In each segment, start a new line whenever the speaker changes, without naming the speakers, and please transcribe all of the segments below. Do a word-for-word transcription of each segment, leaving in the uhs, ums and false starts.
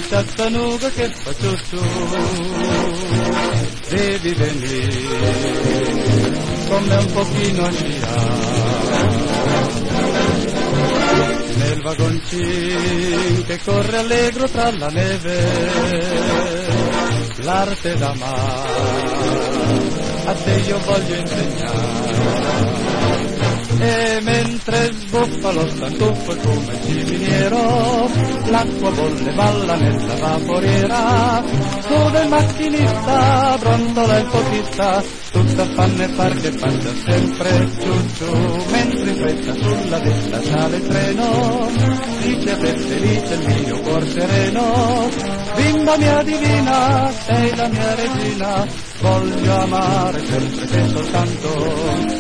Chattanooga che fa ciucciù, devi venire con me un pochino a sciare nel vagoncin che corre allegro tra la neve, l'arte d'amare a te io voglio insegnare. E mentre sbuffa lo stantuffo come ciminiero, l'acqua bolle balla nella vaporiera, tu del macchinista brontola il fotista, tutta fanne far che faccia sempre ciucciù, mentre in fretta sulla vetta sale il treno, dice a te felice il mio cuor sereno, bimba mia divina, sei la mia regina, voglio amare sempre te soltanto.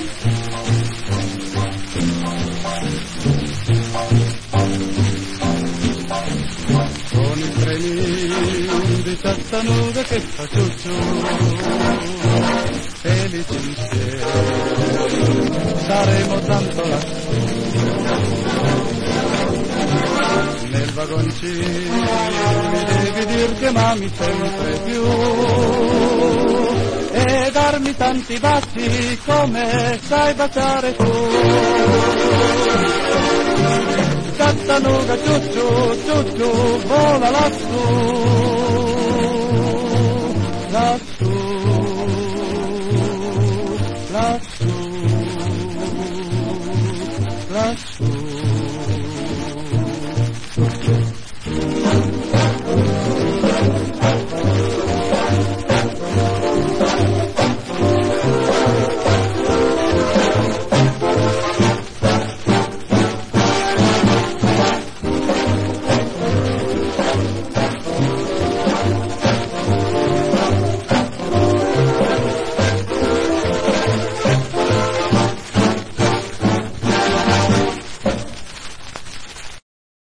Con il trenino di Chattanooga che fa ciucciù, felici insieme, saremo tanto lassù, nel vagoncino mi devi dir che m'ami sempre più, e darmi tanti baci come sai baciare tu. Chattanooga ciucciù, ciucciù, vola lassù, lassù, lassù, lassù.